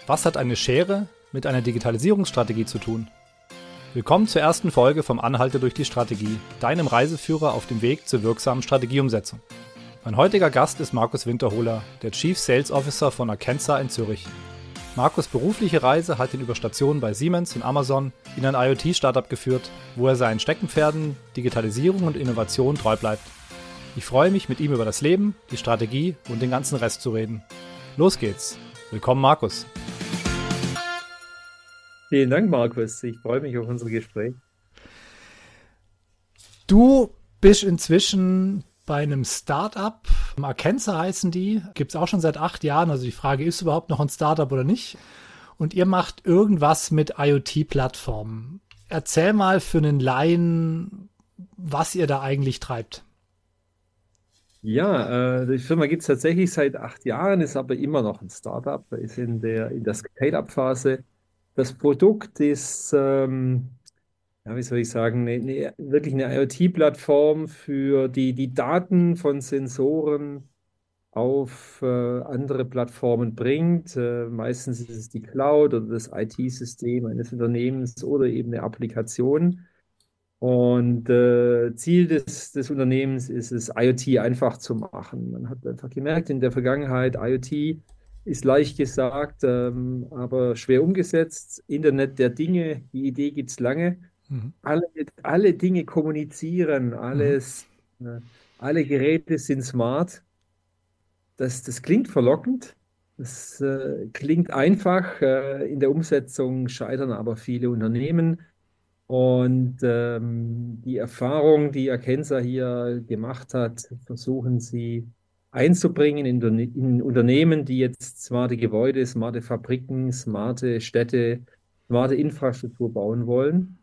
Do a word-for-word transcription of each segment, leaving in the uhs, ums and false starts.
Was hat eine Schere mit einer Digitalisierungsstrategie zu tun? Willkommen zur ersten Folge vom Anhalter durch die Strategie, deinem Reiseführer auf dem Weg zur wirksamen Strategieumsetzung. Mein heutiger Gast ist Markus Winterholer, der Chief Sales Officer von Akenza in Zürich. Markus' berufliche Reise hat ihn über Stationen bei Siemens und Amazon in ein IoT-Startup geführt, wo er seinen Steckenpferden Digitalisierung und Innovation treu bleibt. Ich freue mich, mit ihm über das Leben, die Strategie und den ganzen Rest zu reden. Los geht's. Willkommen, Markus. Vielen Dank, Markus. Ich freue mich auf unser Gespräch. Du bist inzwischen bei einem Startup, Akenza heißen die, gibt es auch schon seit acht Jahren. Also die Frage, ist überhaupt noch ein Startup oder nicht? Und ihr macht irgendwas mit IoT-Plattformen. Erzähl mal für einen Laien, was ihr da eigentlich treibt. Ja, äh, die Firma gibt es tatsächlich seit acht Jahren, ist aber immer noch ein Startup, ist in der, in der Scale-up-Phase. Das Produkt ist, ähm, ja, wie soll ich sagen, eine, eine, wirklich eine IoT-Plattform für die, die Daten von Sensoren auf äh, andere Plattformen bringt. Äh, meistens ist es die Cloud oder das I T-System eines Unternehmens oder eben eine Applikation. Und äh, Ziel des, des Unternehmens ist es, IoT einfach zu machen. Man hat einfach gemerkt in der Vergangenheit, IoT ist leicht gesagt, ähm, aber schwer umgesetzt. Internet der Dinge, die Idee gibt es lange. Mhm. Alle, alle Dinge kommunizieren, Mhm. alles, äh, alle Geräte sind smart. Das, das klingt verlockend, das äh, klingt einfach. Äh, in der Umsetzung scheitern aber viele Unternehmen. Und ähm, die Erfahrung, die Akenza hier gemacht hat, versuchen sie einzubringen in, Unterne- in Unternehmen, die jetzt smarte Gebäude, smarte Fabriken, smarte Städte, smarte Infrastruktur bauen wollen,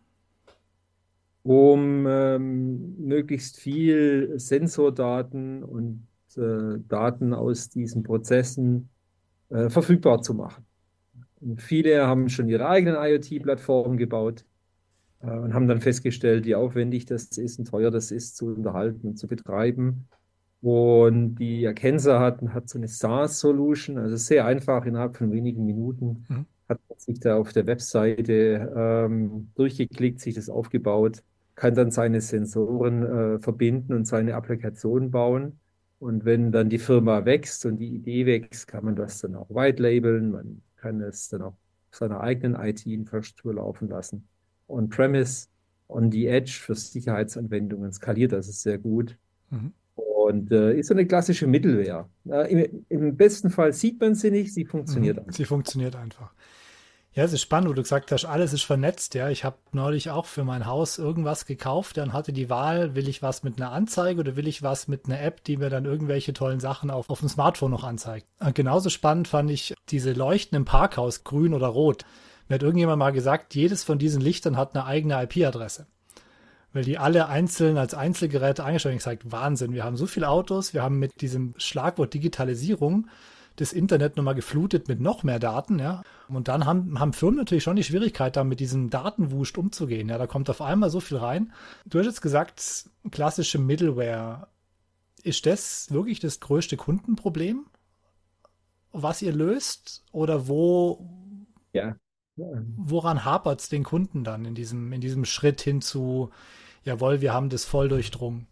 um ähm, möglichst viel Sensordaten und äh, Daten aus diesen Prozessen äh, verfügbar zu machen. Und viele haben schon ihre eigenen IoT-Plattformen gebaut äh, und haben dann festgestellt, wie aufwendig das ist und teuer das ist zu unterhalten und zu betreiben. Und die Akenza hat, hat so eine SaaS-Solution, also sehr einfach, innerhalb von wenigen Minuten Mhm. hat man sich da auf der Webseite ähm, durchgeklickt, sich das aufgebaut, kann dann seine Sensoren äh, verbinden und seine Applikation bauen. Und wenn dann die Firma wächst und die Idee wächst, kann man das dann auch white labeln, man kann es dann auch auf seiner eigenen I T-Infrastruktur laufen lassen. On-Premise, on the Edge für Sicherheitsanwendungen skaliert das ist sehr gut. Mhm. Und äh, ist so eine klassische Mittelwehr. Äh, im, Im besten Fall sieht man sie nicht, sie Mhm. funktioniert einfach. Sie funktioniert einfach. Ja, es ist spannend, wo du gesagt hast, alles ist vernetzt. Ja, ich habe neulich auch für mein Haus irgendwas gekauft, dann hatte die Wahl, will ich was mit einer Anzeige oder will ich was mit einer App, die mir dann irgendwelche tollen Sachen auf, auf dem Smartphone noch anzeigt. Und genauso spannend fand ich diese Leuchten im Parkhaus, grün oder rot. Mir hat irgendjemand mal gesagt, jedes von diesen Lichtern hat eine eigene I P-Adresse. Weil die alle einzeln als Einzelgeräte eingestellt haben. Ich gesagt, Wahnsinn, wir haben so viele Autos, wir haben mit diesem Schlagwort Digitalisierung das Internet nochmal geflutet mit noch mehr Daten, ja. Und dann haben, haben Firmen natürlich schon die Schwierigkeit, da mit diesem Datenwust umzugehen. Ja, da kommt auf einmal so viel rein. Du hast jetzt gesagt, klassische Middleware. Ist das wirklich das größte Kundenproblem, was ihr löst? Oder wo, Ja. Ähm, woran hapert es den Kunden dann in diesem, in diesem Schritt hin zu, jawohl, wir haben das voll durchdrungen?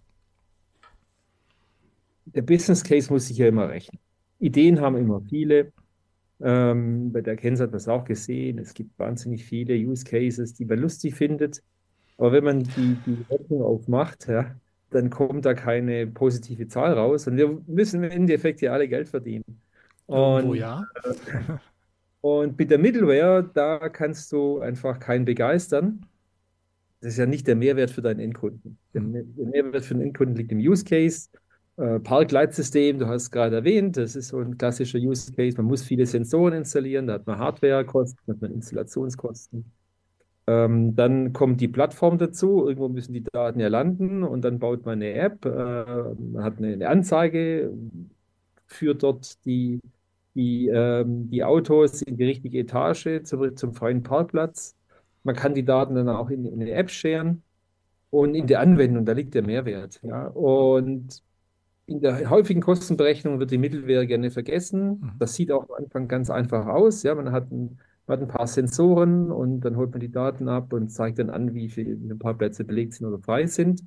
Der Business Case muss sich ja immer rechnen. Ideen haben immer viele. Ähm, bei der Kenz hat man es auch gesehen. Es gibt wahnsinnig viele Use Cases, die man lustig findet. Aber wenn man die, die Rechnung aufmacht, ja, dann kommt da keine positive Zahl raus. Und wir müssen im Endeffekt ja alle Geld verdienen. Irgendwo Und ja. Und mit der Middleware, da kannst du einfach keinen begeistern. Das ist ja nicht der Mehrwert für deinen Endkunden. Der, Mhm. Me- der Mehrwert für den Endkunden liegt im Use Case. Äh, Parkleitsystem, du hast es gerade erwähnt, das ist so ein klassischer Use Case. Man muss viele Sensoren installieren, da hat man Hardwarekosten, da hat man Installationskosten. Ähm, dann kommt die Plattform dazu, irgendwo müssen die Daten ja landen und dann baut man eine App, äh, man hat eine, eine Anzeige, führt dort die, die, ähm, die Autos in die richtige Etage zurück zum freien Parkplatz. Man kann die Daten dann auch in, in eine App scheren und in der Anwendung, da liegt der Mehrwert. Ja. Und in der häufigen Kostenberechnung wird die Mittelware gerne vergessen. Mhm. Das sieht auch am Anfang ganz einfach aus. Ja, man hat ein, man hat ein paar Sensoren und dann holt man die Daten ab und zeigt dann an, wie viele ein paar Plätze belegt sind oder frei sind.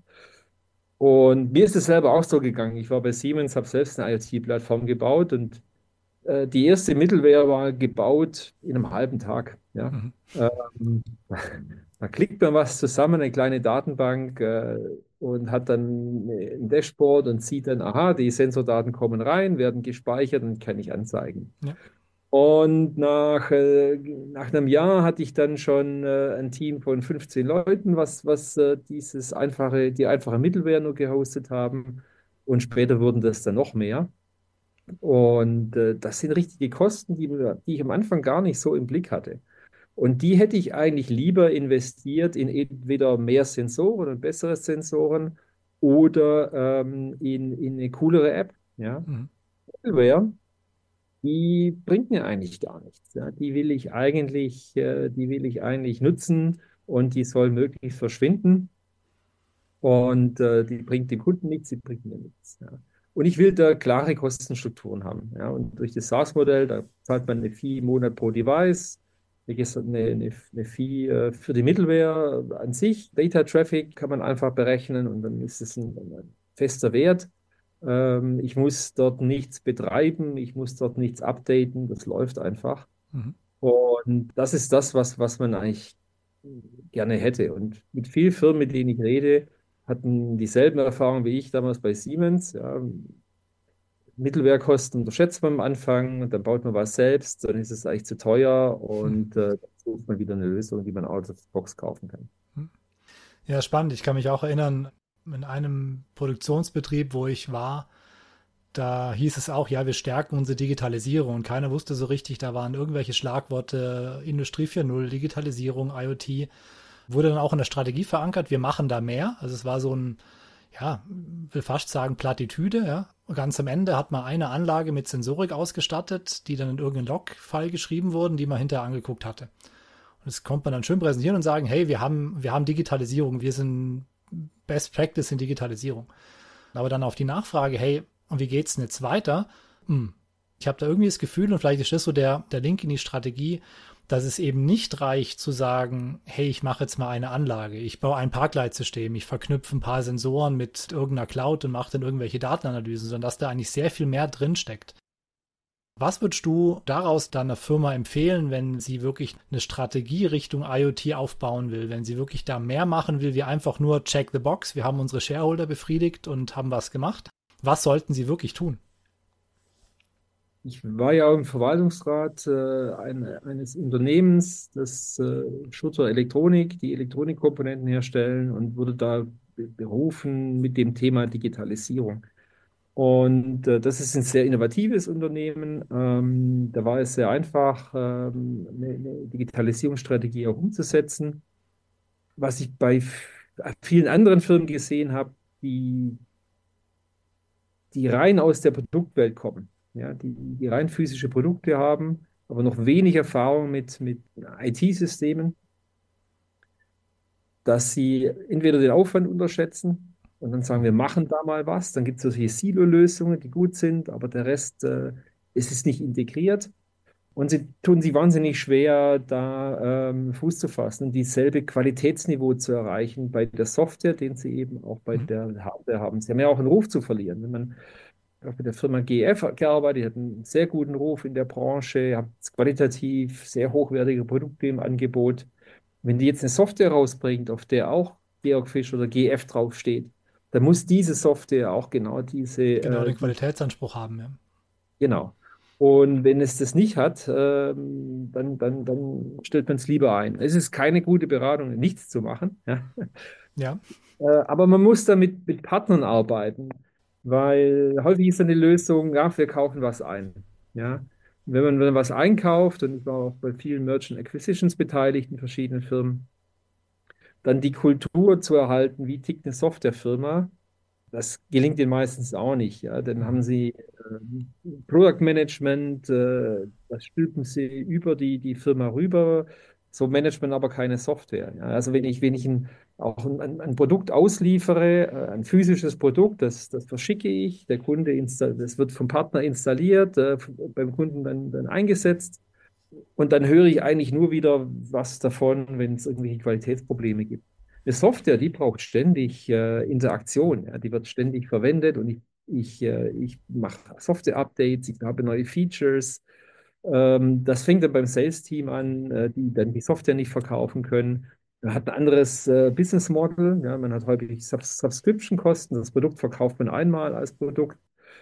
Und mir ist es selber auch so gegangen. Ich war bei Siemens, habe selbst eine IoT-Plattform gebaut und äh, die erste Mittelware war gebaut in einem halben Tag. Ja. Mhm. Ähm, Da klickt man was zusammen, eine kleine Datenbank äh, und hat dann ein Dashboard und sieht dann, aha, die Sensordaten kommen rein, werden gespeichert und kann ich anzeigen. Ja. Und nach, äh, nach einem Jahr hatte ich dann schon äh, ein Team von fünfzehn Leuten, was, was äh, dieses einfache, die einfache Mittelware nur gehostet haben. Und später wurden das dann noch mehr. Und äh, das sind richtige Kosten, die, die ich am Anfang gar nicht so im Blick hatte. Und die hätte ich eigentlich lieber investiert in entweder mehr Sensoren und bessere Sensoren oder ähm, in, in eine coolere App. Ja. Mhm. Middleware, die bringt mir eigentlich gar nichts. Ja. Die will ich eigentlich, äh, die will ich eigentlich nutzen und die soll möglichst verschwinden. Und äh, die bringt dem Kunden nichts, die bringt mir nichts. Ja. Und ich will da klare Kostenstrukturen haben. Ja. Und durch das SaaS-Modell, da zahlt man eine Fee im Monat pro Device, wie gesagt, eine, eine, eine Fee äh, für die Middleware an sich. Data Traffic kann man einfach berechnen und dann ist es ein, ein fester Wert. Ähm, ich muss dort nichts betreiben, ich muss dort nichts updaten, das läuft einfach. Mhm. Und das ist das, was, was man eigentlich gerne hätte. Und mit vielen Firmen, mit denen ich rede, hatten dieselben Erfahrungen wie ich damals bei Siemens. Ja, Mittelwehrkosten unterschätzt man am Anfang, dann baut man was selbst, dann ist es eigentlich zu teuer Mhm. und äh, dann sucht man wieder eine Lösung, die man out of the box kaufen kann. Mhm. Ja, spannend. Ich kann mich auch erinnern, in einem Produktionsbetrieb, wo ich war, da hieß es auch, ja, wir stärken unsere Digitalisierung und keiner wusste so richtig, da waren irgendwelche Schlagworte, Industrie vier Punkt null, Digitalisierung, IoT, wurde dann auch in der Strategie verankert, wir machen da mehr. Also es war so ein, ja, will fast sagen Plattitüde, ja. Und ganz am Ende hat man eine Anlage mit Sensorik ausgestattet, die dann in irgendeinen Log-File geschrieben wurden, die man hinterher angeguckt hatte. Und das kommt man dann schön präsentieren und sagen, hey, wir haben, wir haben Digitalisierung, wir sind Best Practice in Digitalisierung. Aber dann auf die Nachfrage, hey, und wie geht's denn jetzt weiter? Hm. Ich habe da irgendwie das Gefühl, und vielleicht ist das so der, der Link in die Strategie, dass es eben nicht reicht zu sagen, hey, ich mache jetzt mal eine Anlage, ich baue ein Parkleitsystem, ich verknüpfe ein paar Sensoren mit irgendeiner Cloud und mache dann irgendwelche Datenanalysen, sondern dass da eigentlich sehr viel mehr drin steckt. Was würdest du daraus deiner Firma empfehlen, wenn sie wirklich eine Strategie Richtung IoT aufbauen will, wenn sie wirklich da mehr machen will, wie einfach nur check the box, wir haben unsere Shareholder befriedigt und haben was gemacht? Was sollten sie wirklich tun? Ich war ja auch im Verwaltungsrat äh, ein, eines Unternehmens, das äh, Schutter Elektronik, die Elektronikkomponenten herstellen und wurde da be- berufen mit dem Thema Digitalisierung. Und äh, das ist ein sehr innovatives Unternehmen. Ähm, da war es sehr einfach, ähm, eine, eine Digitalisierungsstrategie auch umzusetzen. Was ich bei f- vielen anderen Firmen gesehen habe, die, die rein aus der Produktwelt kommen, ja, die, die rein physische Produkte haben, aber noch wenig Erfahrung mit, mit I T-Systemen, dass sie entweder den Aufwand unterschätzen und dann sagen, wir Mhm. machen da mal was. Dann gibt es solche Silo-Lösungen, die gut sind, aber der Rest, äh, es ist nicht integriert. Und sie tun sich wahnsinnig schwer, da ähm, Fuß zu fassen und dieselbe Qualitätsniveau zu erreichen bei der Software, den sie eben auch bei Mhm. der Hardware haben. Sie haben ja auch einen Ruf zu verlieren. Wenn man auch mit der Firma G F gearbeitet, die hat einen sehr guten Ruf in der Branche, hat qualitativ sehr hochwertige Produkte im Angebot. Wenn die jetzt eine Software rausbringt, auf der auch Georg Fisch oder G F draufsteht, dann muss diese Software auch genau diese, Genau äh, den die, Qualitätsanspruch haben, ja. genau. Und wenn es das nicht hat, ähm, dann, dann, dann stellt man es lieber ein. Es ist keine gute Beratung, nichts zu machen. Ja. Ja, Äh, aber man muss da mit, mit Partnern arbeiten, weil häufig ist dann die Lösung, ja, wir kaufen was ein. Ja. Wenn man, wenn man was einkauft, und ich war auch bei vielen Merchant Acquisitions beteiligt in verschiedenen Firmen, dann die Kultur zu erhalten, wie tickt eine Softwarefirma, das gelingt ihnen meistens auch nicht. Ja. Dann haben mhm. sie ähm, Product Management, äh, das stülpen sie über die, die Firma rüber. So managt man aber keine Software. Ja. Also wenn ich, wenn ich ein, auch ein, ein Produkt ausliefere, äh, ein physisches Produkt, das, das verschicke ich, der Kunde insta- das wird vom Partner installiert, äh, beim Kunden dann, dann eingesetzt und dann höre ich eigentlich nur wieder was davon, wenn es irgendwelche Qualitätsprobleme gibt. Eine Software, die braucht ständig äh, Interaktion, ja, die wird ständig verwendet und ich, ich, äh, ich mache Software-Updates, ich habe neue Features. Ähm, das fängt dann beim Sales-Team an, äh, die dann die Software nicht verkaufen können. Man hat ein anderes äh, Business Model. Ja, man hat häufig Subs Subscription-Kosten. Das Produkt verkauft man einmal als Produkt.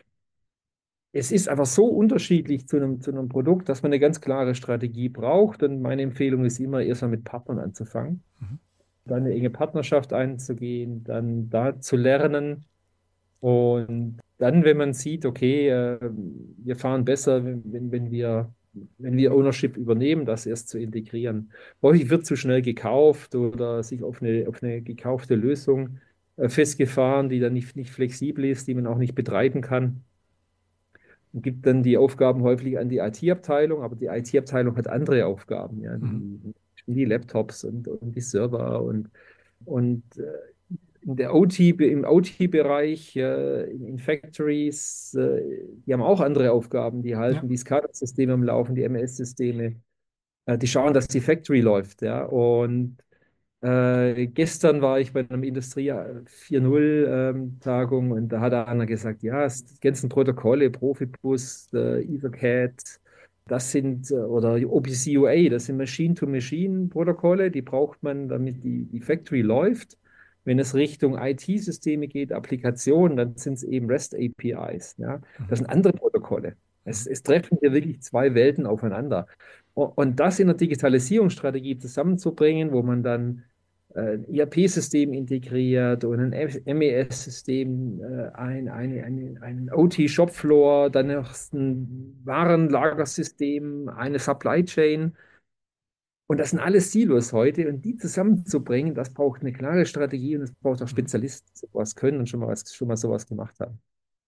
Es ist einfach so unterschiedlich zu einem, zu einem Produkt, dass man eine ganz klare Strategie braucht. Und meine Empfehlung ist immer, erstmal mit Partnern anzufangen, Mhm. dann eine enge Partnerschaft einzugehen, dann da zu lernen. Und dann, wenn man sieht, okay, äh, wir fahren besser, wenn, wenn wir, wenn wir Ownership übernehmen, das erst zu integrieren. Häufig wird zu schnell gekauft oder sich auf eine, auf eine gekaufte Lösung äh, festgefahren, die dann nicht, nicht flexibel ist, die man auch nicht betreiben kann. Und gibt dann die Aufgaben häufig an die I T-Abteilung, aber die I T-Abteilung hat andere Aufgaben, ja, Mhm. die, die Laptops und, und die Server und, und äh, in der O T, im O T-Bereich, äh, in, in Factories, äh, die haben auch andere Aufgaben. Die Ja. halten die SCADA-Systeme am Laufen, die M S-Systeme. Äh, die schauen, dass die Factory läuft. Ja. Und äh, gestern war ich bei einer Industrie vier Punkt null ähm, Tagung und da hat einer gesagt, ja, es- die ganzen Protokolle, Profibus, äh, EtherCAT, das sind, äh, oder O P C U A, das sind Machine-to-Machine-Protokolle, die braucht man, damit die, die Factory läuft. Wenn es Richtung I T-Systeme geht, Applikationen, dann sind es eben REST-A P Is. Ja? Das Mhm. sind andere Protokolle. Es, Mhm. es treffen hier wirklich zwei Welten aufeinander. Und und das in der Digitalisierungsstrategie zusammenzubringen, wo man dann äh, ein E R P-System integriert und ein M E S-System, äh, ein, ein, ein, ein O T-Shopfloor, dann noch ein Warenlagersystem, eine Supply Chain. Und das sind alles Silos heute. Und die zusammenzubringen, das braucht eine klare Strategie und es braucht auch Mhm. Spezialisten, die sowas können und schon mal, was, schon mal sowas gemacht haben.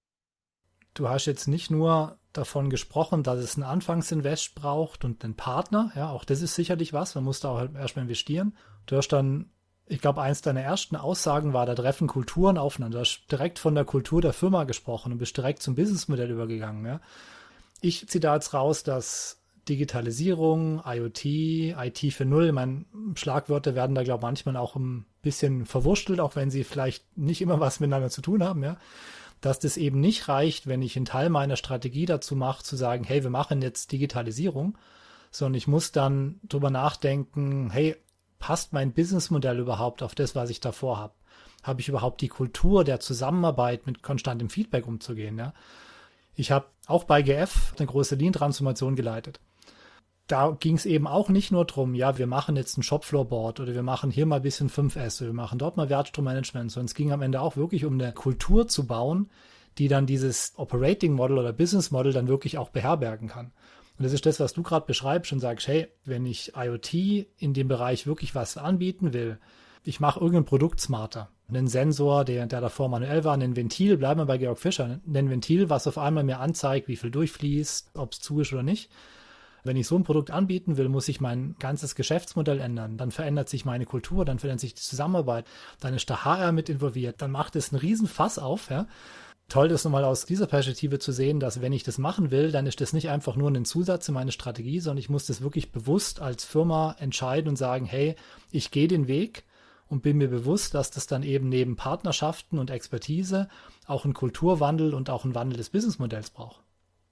Du hast jetzt nicht nur davon gesprochen, dass es einen Anfangsinvest braucht und einen Partner. Ja, auch das ist sicherlich was. Man muss da auch halt erstmal investieren. Du hast dann, ich glaube, eins deiner ersten Aussagen war, da treffen Kulturen aufeinander. Du hast direkt von der Kultur der Firma gesprochen und bist direkt zum Businessmodell übergegangen. Ja. Ich ziehe da jetzt raus, dass Digitalisierung, IoT, I T für Null, ich meine, Schlagwörter werden da, glaube ich, manchmal auch ein bisschen verwurstelt, auch wenn sie vielleicht nicht immer was miteinander zu tun haben, ja. Dass das eben nicht reicht, wenn ich einen Teil meiner Strategie dazu mache, zu sagen, hey, wir machen jetzt Digitalisierung, sondern ich muss dann drüber nachdenken, hey, passt mein Businessmodell überhaupt auf das, was ich davor habe? Habe ich überhaupt die Kultur der Zusammenarbeit mit konstantem Feedback umzugehen? Ja? Ich habe auch bei G F eine große Lean-Transformation geleitet. Da ging es eben auch nicht nur darum, ja, wir machen jetzt ein Shopfloor-Board oder wir machen hier mal ein bisschen fünf S, wir machen dort mal Wertstrommanagement, sondern es ging am Ende auch wirklich um eine Kultur zu bauen, die dann dieses Operating Model oder Business Model dann wirklich auch beherbergen kann. Und das ist das, was du gerade beschreibst und sagst, hey, wenn ich IoT in dem Bereich wirklich was anbieten will, ich mache irgendein Produkt smarter. Einen Sensor, der, der davor manuell war, ein Ventil, bleiben wir bei Georg Fischer, ein Ventil, was auf einmal mir anzeigt, wie viel durchfließt, ob es zu ist oder nicht. Wenn ich so ein Produkt anbieten will, muss ich mein ganzes Geschäftsmodell ändern. Dann verändert sich meine Kultur, dann verändert sich die Zusammenarbeit, dann ist der H R mit involviert, dann macht es einen riesen Fass auf. Ja? Toll, das nochmal aus dieser Perspektive zu sehen, dass wenn ich das machen will, dann ist das nicht einfach nur ein Zusatz in meine Strategie, sondern ich muss das wirklich bewusst als Firma entscheiden und sagen, hey, ich gehe den Weg und bin mir bewusst, dass das dann eben neben Partnerschaften und Expertise auch einen Kulturwandel und auch einen Wandel des Businessmodells braucht.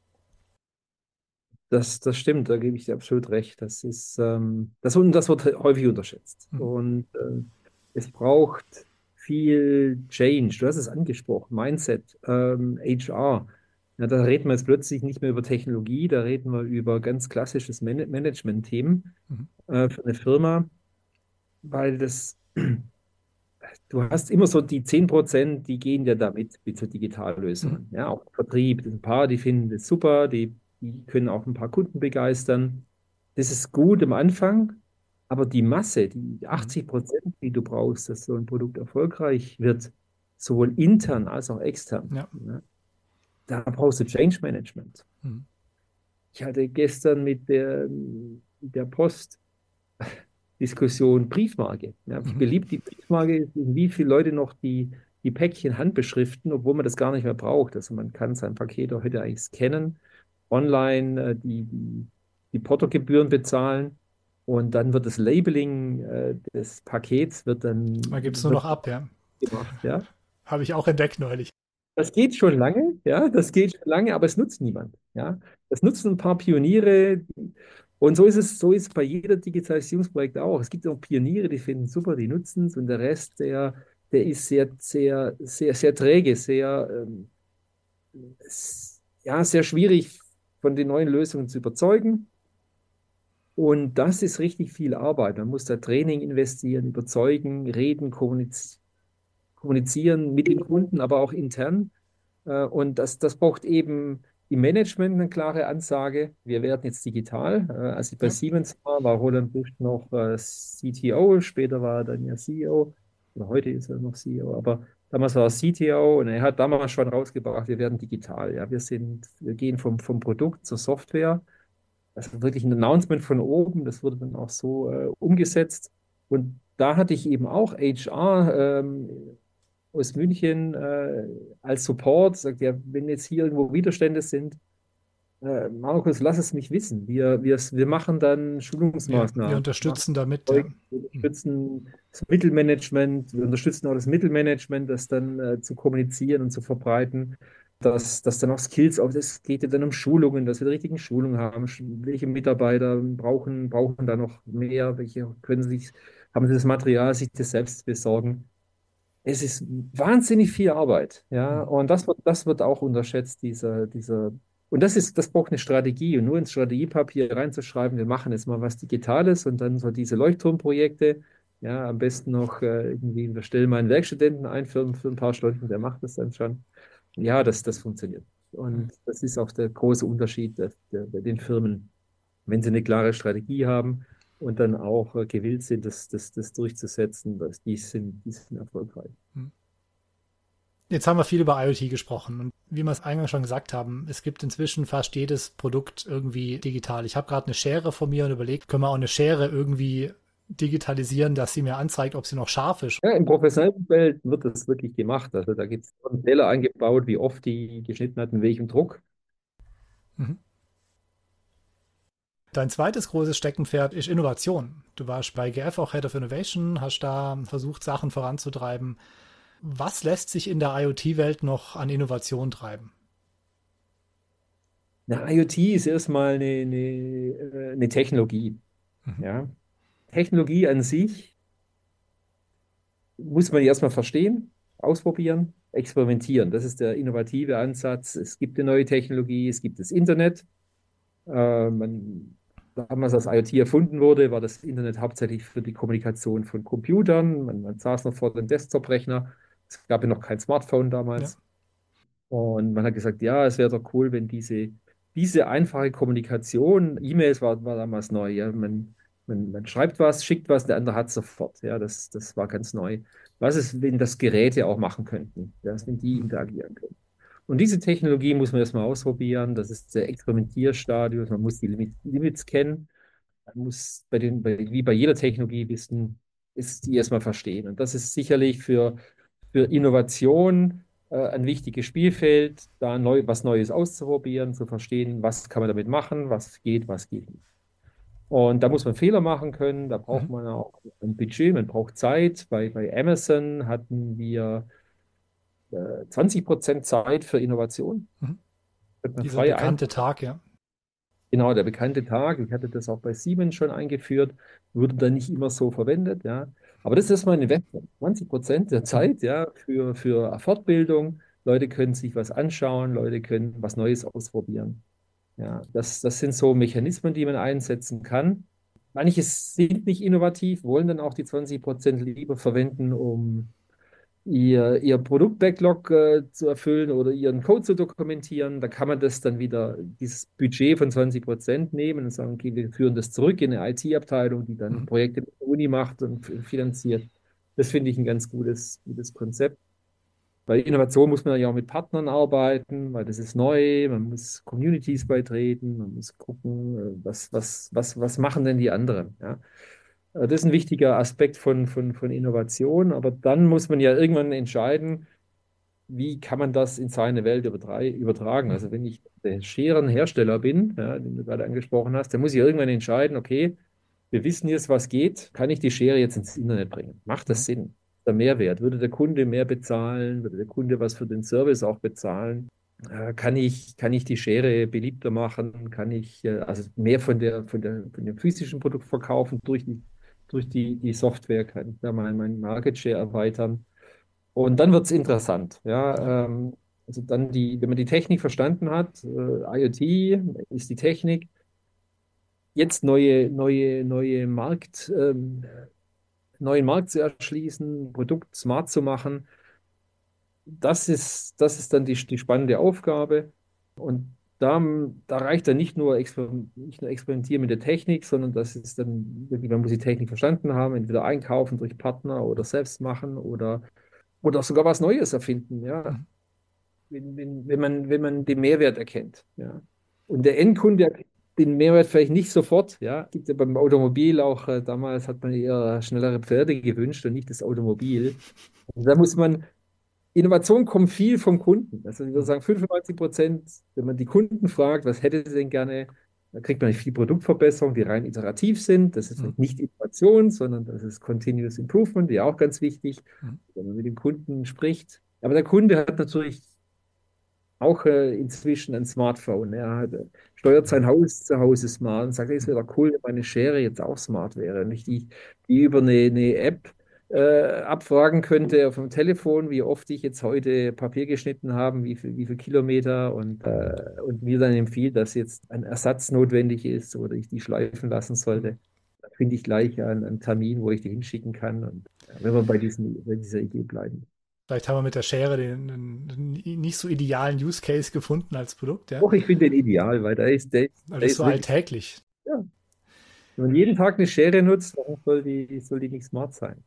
Das, das stimmt, da gebe ich dir absolut recht. Das ist, ähm, das, und das wird häufig unterschätzt. Mhm. Und äh, es braucht viel Change. Du hast es angesprochen, Mindset, ähm, H R. Ja, da reden wir jetzt plötzlich nicht mehr über Technologie, da reden wir über ganz klassisches Man Management-Themen Mhm. äh, für eine Firma, weil das, du hast immer so die zehn Prozent, die gehen ja damit mit so Mhm. Digitallösungen. Ja, auch Vertrieb, ein paar, die finden das super, die, die können auch ein paar Kunden begeistern. Das ist gut am Anfang, aber die Masse, die Mhm. achtzig Prozent, die du brauchst, dass so ein Produkt erfolgreich wird, sowohl intern als auch extern, Ja. ne? Da brauchst du Change Management. Mhm. Ich hatte gestern mit der, mit der Post Diskussion Briefmarke. Ja, wie Mhm. beliebt die Briefmarke ist, und wie viele Leute noch die, die Päckchen handbeschriften, obwohl man das gar nicht mehr braucht. Also man kann sein Paket auch heute eigentlich scannen, online äh, die, die, die Portogebühren bezahlen und dann wird das Labeling äh, des Pakets wird Da gibt es dann nur wird noch ab, ja. gemacht. Ja? Habe ich auch entdeckt neulich. Das geht schon lange, ja, das geht schon lange, aber es nutzt niemand, ja. Das nutzen ein paar Pioniere und so ist es, so ist es bei jeder Digitalisierungsprojekt auch. Es gibt auch Pioniere, die finden es super, die nutzen es und der Rest, der, der ist sehr, sehr, sehr, sehr träge, sehr, ähm, s- ja, sehr schwierig von den neuen Lösungen zu überzeugen. Und das ist richtig viel Arbeit. Man muss da Training investieren, überzeugen, reden, kommuniz kommunizieren mit den Kunden, aber auch intern. Äh, Und das, das braucht eben im Management eine klare Ansage. Wir werden jetzt digital. Äh, Als ich bei Ja. Siemens war, war Roland Busch noch äh, C T O, später war er dann ja C E O. Oder heute ist er noch C E O, aber damals war er C T O und er hat damals schon rausgebracht, wir werden digital. Ja, wir sind, wir gehen vom, vom Produkt zur Software. Das war wirklich ein Announcement von oben, das wurde dann auch so äh, umgesetzt. Und da hatte ich eben auch H R ähm, aus München äh, als Support, sagt ja, wenn jetzt hier irgendwo Widerstände sind, äh, Markus, lass es mich wissen. Wir, wir, wir machen dann Wir, wir Schulungsmaßnahmen, wir machen unterstützen damit, ja. Zeug, wir Mhm. unterstützen das Mittelmanagement, wir unterstützen auch das Mittelmanagement, das dann äh, zu kommunizieren und zu verbreiten, dass, dass dann auch Skills, auch das geht ja dann um Schulungen, dass wir die richtigen Schulungen haben. Sch- Welche Mitarbeiter brauchen, brauchen da noch mehr? Welche können sich, haben sie das Material, sich das selbst besorgen? Es ist wahnsinnig viel Arbeit, ja, Mhm. und das wird, das wird auch unterschätzt, dieser, dieser, und das ist, das braucht eine Strategie und nur ins Strategiepapier reinzuschreiben, wir machen jetzt mal was Digitales und dann so diese Leuchtturmprojekte, ja, am besten noch äh, irgendwie, wir stellen mal einen Werkstudenten ein für, für ein paar Stunden, der macht das dann schon. Ja, das, das funktioniert. Und das ist auch der große Unterschied der, der, bei den Firmen, wenn sie eine klare Strategie haben und dann auch äh, gewillt sind, das, das, das durchzusetzen, dass die sind, die sind erfolgreich. Mhm. Jetzt haben wir viel über IoT gesprochen und wie wir es eingangs schon gesagt haben, es gibt inzwischen fast jedes Produkt irgendwie digital. Ich habe gerade eine Schere vor mir und überlegt, können wir auch eine Schere irgendwie digitalisieren, dass sie mir anzeigt, ob sie noch scharf ist. Ja, im professionellen Umfeld wird das wirklich gemacht. Also da gibt es Zähler eingebaut, wie oft die geschnitten hat, in welchem Druck. Mhm. Dein zweites großes Steckenpferd ist Innovation. Du warst bei G F auch Head of Innovation, hast da versucht, Sachen voranzutreiben. Was lässt sich in der IoT-Welt noch an Innovation treiben? Na, IoT ist erstmal eine, eine, äh, eine Technologie. Mhm. Ja. Technologie an sich muss man erstmal verstehen, ausprobieren, experimentieren. Das ist der innovative Ansatz. Es gibt eine neue Technologie, es gibt das Internet. Äh, man, damals, als IoT erfunden wurde, war das Internet hauptsächlich für die Kommunikation von Computern. Man, man saß noch vor dem Desktop-Rechner. Es gab ja noch kein Smartphone Ja. damals. Und man hat gesagt, ja, es wäre doch cool, wenn diese, diese einfache Kommunikation, E-Mails war, war damals neu, ja, man, man, man schreibt was, schickt was, der andere hat es sofort, ja, das, das war ganz neu. Was ist, wenn das Geräte auch machen könnten, ja, wenn die Mhm. interagieren können? Und diese Technologie muss man erstmal ausprobieren, das ist der Experimentierstadium, man muss die Limit, Limits kennen, man muss bei den, bei, wie bei jeder Technologie wissen, ist die erstmal verstehen. Und das ist sicherlich für, für Innovation äh, ein wichtiges Spielfeld, da neu, was Neues auszuprobieren, zu verstehen, was kann man damit machen, was geht, was geht nicht. Und da muss man Fehler machen können, da braucht Mhm. man auch ein Budget, man braucht Zeit. Bei, bei Amazon hatten wir äh, zwanzig Prozent Zeit für Innovation, Mhm. könnte man Dieser frei bekannte einplanen. Tag, ja. Genau, der bekannte Tag, ich hatte das auch bei Siemens schon eingeführt, wurde dann nicht immer so verwendet, ja. Aber das ist mal ein Investment. zwanzig Prozent der Mhm. Zeit, ja, für, für Fortbildung. Leute können sich was anschauen, Leute können was Neues ausprobieren. Ja, das, das sind so Mechanismen, die man einsetzen kann. Manche sind nicht innovativ, wollen dann auch die zwanzig Prozent lieber verwenden, um ihr, ihr Produkt-Backlog äh, zu erfüllen oder ihren Code zu dokumentieren. Da kann man das dann wieder, dieses Budget von zwanzig Prozent nehmen und sagen, okay, wir führen das zurück in eine I T-Abteilung, die dann Mhm. Projekte mit der Uni macht und f- finanziert. Das finde ich ein ganz gutes, gutes Konzept. Bei Innovation muss man ja auch mit Partnern arbeiten, weil das ist neu, man muss Communities beitreten, man muss gucken, äh, was, was, was, was machen denn die anderen, ja? Äh, Das ist ein wichtiger Aspekt von, von, von Innovation, aber dann muss man ja irgendwann entscheiden, wie kann man das in seine Welt übertrei- übertragen. Also Mhm. wenn ich der Scherenhersteller bin, ja, den du gerade angesprochen hast, dann muss ich irgendwann entscheiden, okay, wir wissen jetzt, was geht, kann ich die Schere jetzt ins Internet bringen? Macht das Mhm. Sinn? Der Mehrwert? Würde der Kunde mehr bezahlen? Würde der Kunde was für den Service auch bezahlen? Äh, kann ich, kann ich die Schere beliebter machen? Kann ich äh, also mehr von der, von der, von dem physischen Produkt verkaufen durch die, durch die, die Software? Kann ich da mal meinen Market Share erweitern? Und dann wird es interessant. Ja. Ja, ähm, also dann die, wenn man die Technik verstanden hat, äh, IoT ist die Technik, jetzt neue, neue, neue Markt, ähm, neuen Markt zu erschließen, Produkt smart zu machen, das ist, das ist dann die, die spannende Aufgabe. Und da, da reicht dann nicht nur, Exper nicht nur experimentieren mit der Technik, sondern das ist dann wirklich, man muss die Technik verstanden haben, entweder einkaufen durch Partner oder selbst machen oder, oder sogar was Neues erfinden, ja. Mhm. wenn, wenn, wenn man, wenn man den Mehrwert erkennt. Ja. Und der Endkunde erkennt den Mehrwert vielleicht nicht sofort. Ja. Gibt ja beim Automobil auch, äh, damals hat man eher schnellere Pferde gewünscht und nicht das Automobil. Und da muss man, Innovation kommt viel vom Kunden. Also ich würde Mhm. sagen, fünfundneunzig Prozent, wenn man die Kunden fragt, was hätte sie denn gerne, dann kriegt man nicht viel Produktverbesserungen, die rein iterativ sind. Das ist Mhm. vielleicht nicht Innovation, sondern das ist Continuous Improvement, ja auch ganz wichtig, Mhm. wenn man mit dem Kunden spricht. Aber der Kunde hat natürlich auch äh, inzwischen ein Smartphone. Er hat, äh, steuert sein Haus zu Hause smart und sagt, es Mhm. wäre cool, wenn meine Schere jetzt auch smart wäre. Nicht die, die über eine, eine App äh, abfragen könnte auf dem Telefon, wie oft ich jetzt heute Papier geschnitten habe, wie viel, wie viel Kilometer und, äh, und mir dann empfiehlt, dass jetzt ein Ersatz notwendig ist oder ich die schleifen lassen Mhm. sollte. Da finde ich gleich einen, einen Termin, wo ich die hinschicken kann. Und ja, wenn wir bei, diesen, bei dieser Idee bleiben. Vielleicht haben wir mit der Schere den, den nicht so idealen Use Case gefunden als Produkt, ja. Doch, ich finde den ideal, weil der ist, der, Weil der das ist ist so wirklich. alltäglich. Ja. Wenn man jeden Tag eine Schere nutzt, warum soll die, soll die nicht smart sein?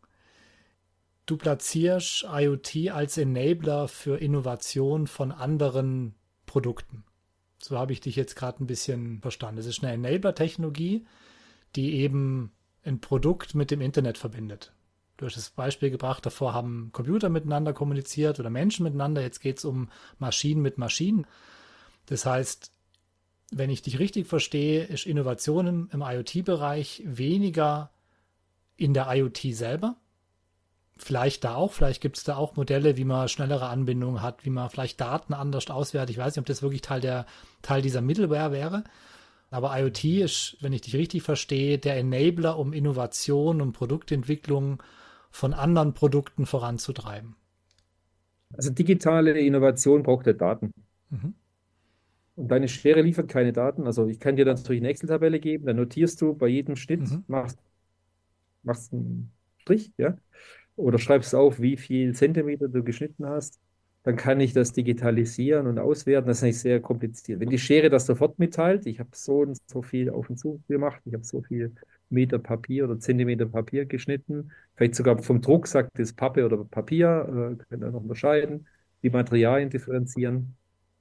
Du platzierst IoT als Enabler für Innovation von anderen Produkten. So habe ich dich jetzt gerade ein bisschen verstanden. Es ist eine Enabler-Technologie, die eben ein Produkt mit dem Internet verbindet. Du hast das Beispiel gebracht, davor haben Computer miteinander kommuniziert oder Menschen miteinander. Jetzt geht es um Maschinen mit Maschinen. Das heißt, wenn ich dich richtig verstehe, ist Innovation im, im IoT-Bereich weniger in der IoT selber. Vielleicht da auch, vielleicht gibt es da auch Modelle, wie man schnellere Anbindungen hat, wie man vielleicht Daten anders auswertet. Ich weiß nicht, ob das wirklich Teil, der, Teil dieser Middleware wäre. Aber IoT ist, wenn ich dich richtig verstehe, der Enabler, um Innovation und Produktentwicklung von anderen Produkten voranzutreiben. Also digitale Innovation braucht ja Daten. Mhm. Und deine Schere liefert keine Daten. Also ich kann dir dann natürlich eine Excel-Tabelle geben, dann notierst du bei jedem Schnitt, Mhm. machst, machst einen Strich, ja, oder schreibst auf, wie viel Zentimeter du geschnitten hast. Dann kann ich das digitalisieren und auswerten. Das ist nicht sehr kompliziert. Wenn die Schere das sofort mitteilt, ich habe so und so viel auf und zu gemacht, ich habe so viel Meter Papier oder Zentimeter Papier geschnitten, vielleicht sogar vom Druck sagt es Pappe oder Papier, äh, können da noch unterscheiden, die Materialien differenzieren,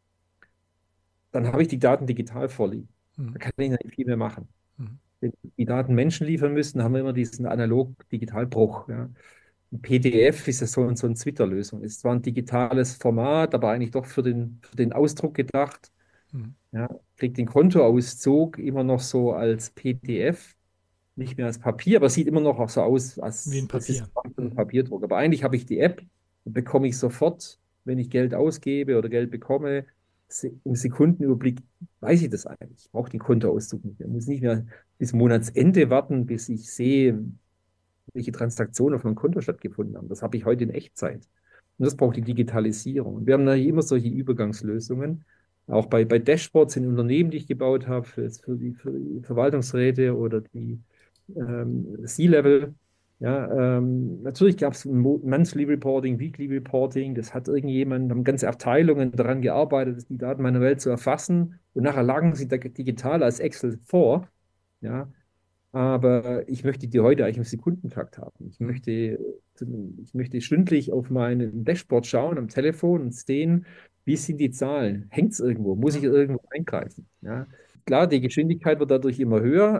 dann habe ich die Daten digital vorliegen. Mhm. Da kann ich nicht viel mehr machen. Mhm. Wenn die Daten Menschen liefern müssen, haben wir immer diesen Analog-Digital-Bruch. Ja. Ein P D F ist ja so, so eine Twitter-Lösung. Ist zwar ein digitales Format, aber eigentlich doch für den, für den Ausdruck gedacht. Mhm. Ja. Kriegt den Kontoauszug immer noch so als P D F, nicht mehr als Papier, aber sieht immer noch auch so aus, Wie ein als es ist Papier. ein Mhm. Papierdruck. Aber eigentlich habe ich die App, und bekomme ich sofort, wenn ich Geld ausgebe oder Geld bekomme, se- im Sekundenüberblick weiß ich das eigentlich. Ich brauche den Kontoauszug nicht mehr. Ich muss nicht mehr bis Monatsende warten, bis ich sehe, welche Transaktionen auf meinem Konto stattgefunden haben. Das habe ich heute in Echtzeit. Und das braucht die Digitalisierung. Und wir haben da immer solche Übergangslösungen. Auch bei, bei Dashboards in Unternehmen, die ich gebaut habe, für, für die, für die Verwaltungsräte oder die ähm, C-Level. Ja, ähm, natürlich gab es Monthly Reporting, Weekly Reporting. Das hat irgendjemand, haben ganze Abteilungen daran gearbeitet, die Daten meiner Welt zu erfassen. Und nachher lagen sie da digital als Excel vor. Ja, aber ich möchte die heute eigentlich im Sekundentakt haben. Ich Mhm. möchte, ich möchte stündlich auf mein Dashboard schauen am Telefon und sehen, wie sind die Zahlen? Hängt es irgendwo? Muss ich Ja. irgendwo eingreifen? Ja. Klar, die Geschwindigkeit wird dadurch immer höher,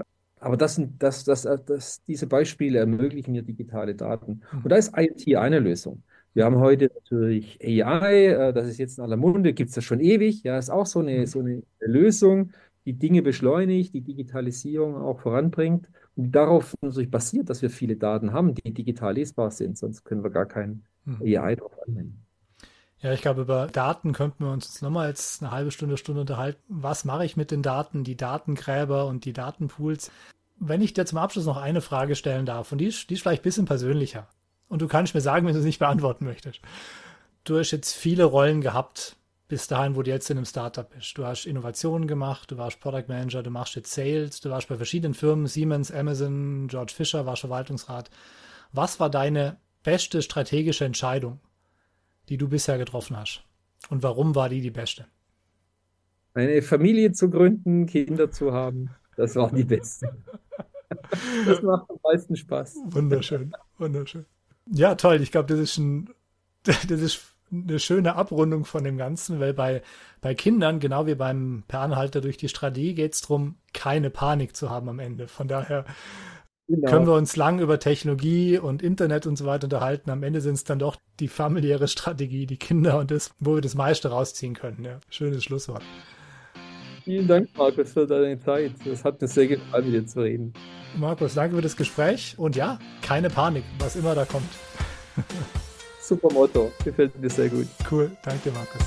Aber das sind, das, das, das, diese Beispiele ermöglichen mir digitale Daten. Und Mhm. da ist IoT eine Lösung. Wir haben heute natürlich A I, äh, das ist jetzt in aller Munde, gibt es das schon ewig. Ja, ist auch so eine, Mhm. so eine Lösung, die Dinge beschleunigt, die Digitalisierung auch voranbringt und die darauf natürlich basiert, dass wir viele Daten haben, die digital lesbar sind. Sonst können wir gar kein Mhm. A I drauf anwenden. Ja, ich glaube, über Daten könnten wir uns nochmal jetzt eine halbe Stunde, Stunde unterhalten. Was mache ich mit den Daten, die Datengräber und die Datenpools? Wenn ich dir zum Abschluss noch eine Frage stellen darf, und die ist, die ist vielleicht ein bisschen persönlicher. Und du kannst mir sagen, wenn du es nicht beantworten möchtest. Du hast jetzt viele Rollen gehabt, bis dahin, wo du jetzt in einem Startup bist. Du hast Innovationen gemacht, du warst Product Manager, du machst jetzt Sales, du warst bei verschiedenen Firmen, Siemens, Amazon, George Fisher, warst Verwaltungsrat. Was war deine beste strategische Entscheidung, die du bisher getroffen hast? Und warum war die die beste? Eine Familie zu gründen, Kinder zu haben, das war die beste. Das macht am meisten Spaß. Wunderschön, wunderschön. Ja, toll. Ich glaube, das ist ein, das ist eine schöne Abrundung von dem Ganzen, weil bei, bei Kindern, genau wie beim Per Anhalter durch die Strategie, geht es darum, keine Panik zu haben am Ende. Von daher können wir Genau. uns lang über Technologie und Internet und so weiter unterhalten. Am Ende sind es dann doch die familiäre Strategie, die Kinder und das, wo wir das meiste rausziehen können. Ja, schönes Schlusswort. Vielen Dank, Markus, für deine Zeit. Es hat mir sehr gefallen, mit dir zu reden. Markus, danke für das Gespräch und ja, keine Panik, was immer da kommt. Super Motto, gefällt mir sehr gut. Cool, danke dir, Markus.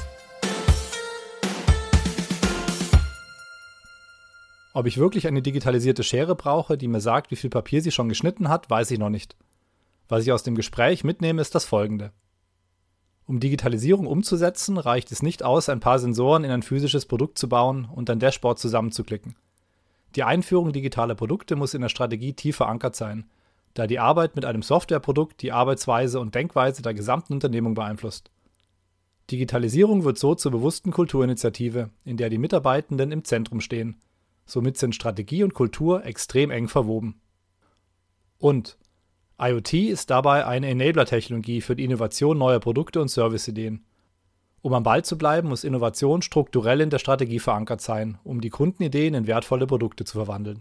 Ob ich wirklich eine digitalisierte Schere brauche, die mir sagt, wie viel Papier sie schon geschnitten hat, weiß ich noch nicht. Was ich aus dem Gespräch mitnehme, ist das Folgende. Um Digitalisierung umzusetzen, reicht es nicht aus, ein paar Sensoren in ein physisches Produkt zu bauen und ein Dashboard zusammenzuklicken. Die Einführung digitaler Produkte muss in der Strategie tief verankert sein, da die Arbeit mit einem Softwareprodukt die Arbeitsweise und Denkweise der gesamten Unternehmung beeinflusst. Digitalisierung wird so zur bewussten Kulturinitiative, in der die Mitarbeitenden im Zentrum stehen. Somit sind Strategie und Kultur extrem eng verwoben. Und IoT ist dabei eine Enabler-Technologie für die Innovation neuer Produkte und Serviceideen. Um am Ball zu bleiben, muss Innovation strukturell in der Strategie verankert sein, um die Kundenideen in wertvolle Produkte zu verwandeln.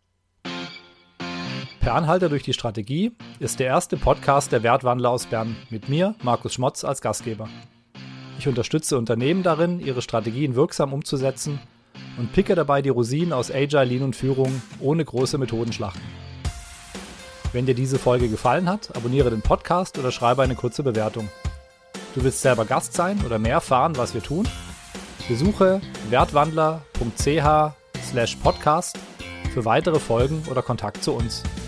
Per Anhalter durch die Strategie ist der erste Podcast der Wertwandler aus Bern mit mir, Markus Schmotz, als Gastgeber. Ich unterstütze Unternehmen darin, ihre Strategien wirksam umzusetzen und picke dabei die Rosinen aus Agile, Lean und Führung ohne große Methodenschlachten. Wenn dir diese Folge gefallen hat, abonniere den Podcast oder schreibe eine kurze Bewertung. Du willst selber Gast sein oder mehr erfahren, was wir tun? Besuche wertwandler punkt c h slash podcast für weitere Folgen oder Kontakt zu uns.